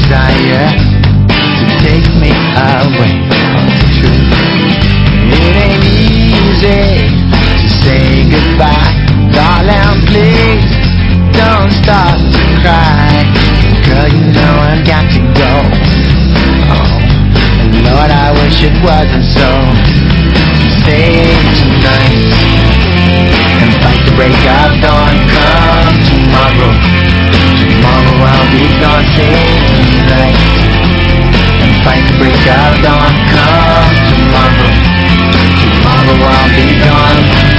desire to take me away from the truth. It ain't easy to say goodbye, darling, please don't stop to cry. Girl, you know I've got to go. Oh, and Lord, I wish it wasn't so. Stay tonight and fight the break of dawn. Come tomorrow, tomorrow I'll be gone. Stay tonight and fight the break of dawn. Come tomorrow, tomorrow I'll be gone.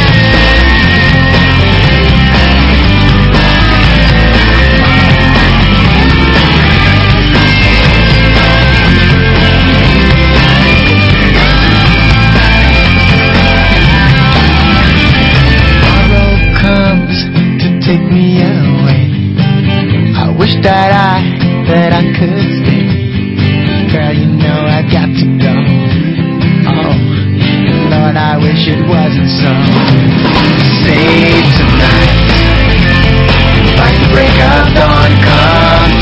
Take me away. I wish that I could stay. Girl, you know I got to go. Oh, Lord, I wish it wasn't so. Save tonight, fight the break of dawn. Come